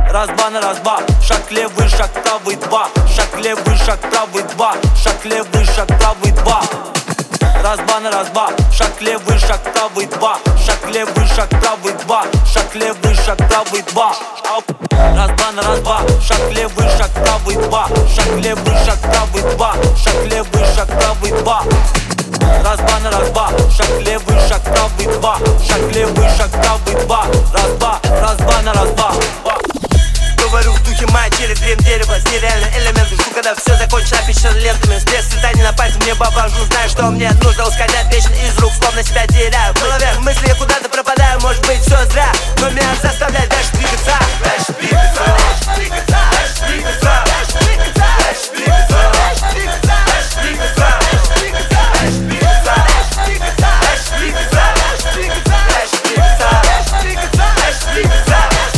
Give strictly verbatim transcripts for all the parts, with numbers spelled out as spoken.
Раз-два на раз-два, шаг левый, шаг правый, два. Шаг левый, шаг правый, два. Шаг левый, шаг правый, два. Раз-два на раз-два, шаг левый, шаг правый, два. Шаг левый, шаг правый, два. Шаг левый, шаг правый, два. Раз-два на раз-два, шаг левый, шаг правый, два. Шаг левый, шаг правый, два. Шаг левый, шаг правый, два. Раз-два на раз-два, шаг левый, шаг правый, два. Шаг левый, шаг правый, два. Раз-два, раз-два на раз-два. Говорю в духе моя через дрем дерева. С нереальным элементом, жду, когда все закончится, опечатан лентами. Стресс цветаний на пальце мне обожу. Знаю, что мне нужно ускользать вечно из рук, словно себя теряю. В голове мысли, я куда-то пропадаю. Может быть, все зря, но меня заставляет дальше двигаться. Дальше двигаться, дальше двигаться, дальше двигаться, дальше двигаться, дальше двигаться, дальше двигаться, дальше двигаться, дальше двигаться, дальше двигаться, дальше двигаться, дальше двигаться, дальше двигаться, дальше двигаться, дальше двигаться, дальше двигаться.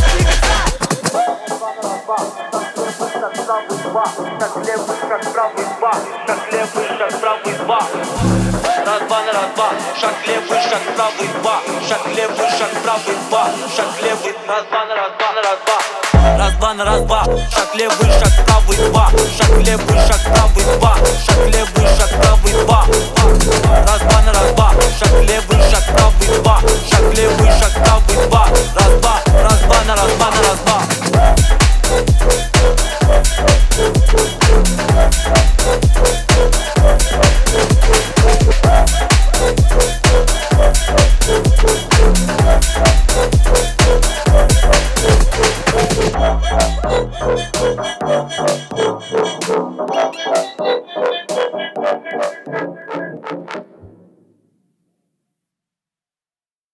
Шаг левый, шаг правый, два. Шаг левый, шаг правый, два. Раз-два на раз-два, шаг левый, шаг правый, два. Шаг левый, шаг правый, два. Шаг левый, раз-два на раз-два на раз-два. Раз-два на раз-два, шаг левый, шаг правый, два. Шаг левый, шаг правый, два. Шаг левый, шаг правый, два. Раз-два на раз-два, шаг левый, шаг правый, два. Шаг левый, шаг правый, два. Раз-два, раз-два на раз-два на раз-два. We'll be right back.